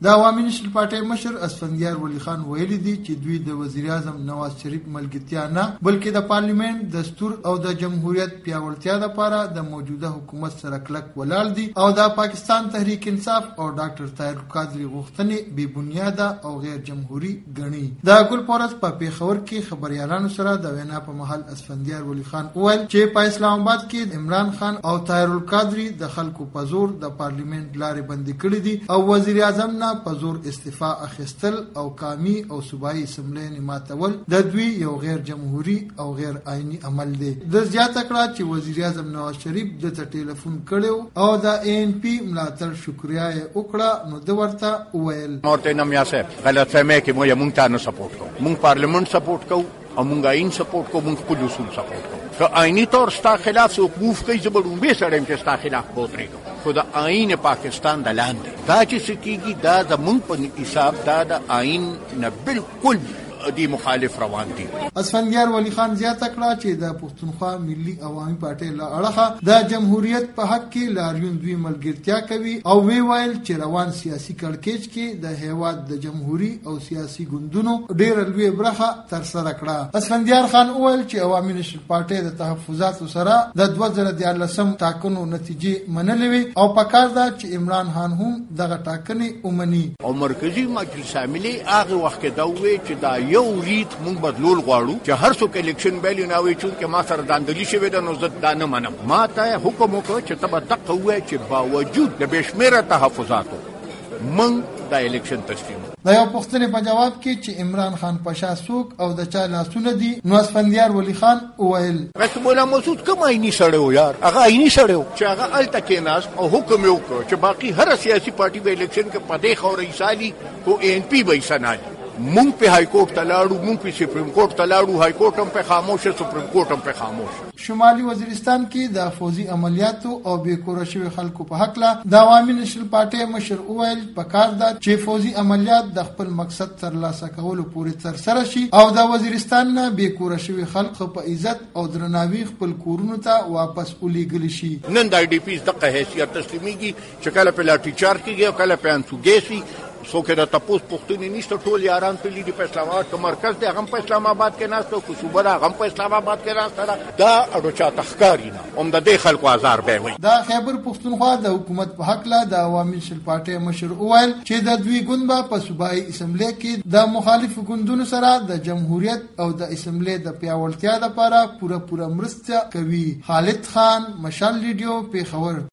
د عوامي نشل پارټۍ مشر اسفندیار ولی خان ویلي دي چې دوی د وزیر اعظم نواز شریف ملګرتیا نه بلکې د پارلیمنت دستور او د جمهوریت پیاوړتیا لپاره د موجوده حکومت سره کلک ولاړ دي او د پاکستان تحریک انصاف او ډاکټر طاهر القادری غوښتنې بې بنیاده او غیر جمهوری ګڼي. د ګل پورس په پیښور کې خبريالانو سره د وینا په محل اسفندیار ولی خان وویل چې په اسلام آباد کې عمران خان او طاهر القادری د خلکو په زور د پارلیمنت لارې بندې کړې دي او وزیر اعظم نه په زور استعفا اخیستل او قومي او صوبایي اسمبلې ماتول د دوی یو غیر جمهوری او غیر آئینی عمل دی. د زیاته کړه چې وزیر اعظم نواز شریف د ټلیفون کړو او د ANC ملاتړ شکریا یې وکړه نو د ورته وویل مورته نم یاسه غلط فهمه کې مونږ ته نه سپورټ کوو، مونږ پارلیمنت سپورټ کوو او مونږ آئین سپورټ کوو، مونږ خپل اصول سپورټ کوو. که آئینی طور ستا خلاف څوک موف کوي زه به ډومبې سړی یم چې ستا خلاف ودرېږم، خو د آئین پاکستان د لاندې دا چې څه کېږي دا زمونږ په حساب دا د آئین نه بالکل دی مخالف روان دي. اسفندیار ولی خان زیاته کړه چې د پښتونخوا ملي عوامي پارټۍ له اړخه د جمهوریت په حق کې لاریون دوی ملګرتیا کوي او وی ویل چې روان سیاسي کړکېچ کې د هیواد د جمهوری او سیاسي ګوندونو ډېر لوی برخه تر سره کړه. اسفندیار خان ویل چې عوامي نشل پارټۍ د تحفظاتو سره د 2014 ټاکنو نتیجې منلې وي او پکار ده چې عمران خان هم دغه ټاکنې ومني. او مرکزی مجلس عاملې هغه وخت کې دا وی چې دا یو ریت مونږ بدلول غواړو چې هر څوک الیکشن بیل نه وي چې ما سره داندلی شوی د نو زه دا نه منم. ما ته حکم وکړ چې تبه دقه وای چې باوجود د بشمیره تحفظاتو مونږ د الیکشن تسلیم. د یو پوښتنې په جواب کې چې عمران خان پاشا څوک او د چا لاسونه دي نو اسفندیار ولی خان وویل رسول الله مسعود کوم آئینی سړی و یار، هغه آئینی سړی و چې هغه الته کېناست او حکم یې وکړ چې باقي هر سیاسي پارټي به الیکشن کې په دې خاورې ایسالي خو ANC به ایسه نه مونږ په های کورټ ته لاړو، مونږ په سپریم کورټ ته لاړو، های کورټ هم په خاموشه، سپریم کورټ هم په خاموشه. شمالي وزیرستان کې د فوزي عملیاتو او بې کوره شوي خلکو په حق له د عوامي نشل پارټۍ مشر وویل پکار ده چې فوزي عملیات د خپل مقصد ترلاسه کولو پورې ترسره شي او د وزیرستان نه بې کوره شوي خلک په عزت او درناوي خپل کورونو ته واپس ولېږلی شي. نن د IDPs دغه حیثیت تسلیمیږي چې کله په لاټي چارج کېږي او کله په انسوګیس وي. څوک د تپوس پوښتنې نشته، ټول یاران تللي دي په اسلام آباد که مرکز دی هغه هم په اسلام آباد کې ناسته که صوبه ده هغه هم په اسلام آباد کې ناسته ده. دا اړو چاته ښکاري نه هم د دې خلکو ازار به وي. د خیبر پښتونخوا د حکومت په حق له د عوامي نشل پارټۍ مشر وویل چې د دوی ګوند به په صوبایي اسمبلې کې د مخالفو ګوندونو سره د جمهوریت او د اسمبلې د پیاوړتیا لپاره پوره مرسته کوي. خالد خان، مشال ریډیو، پیښور.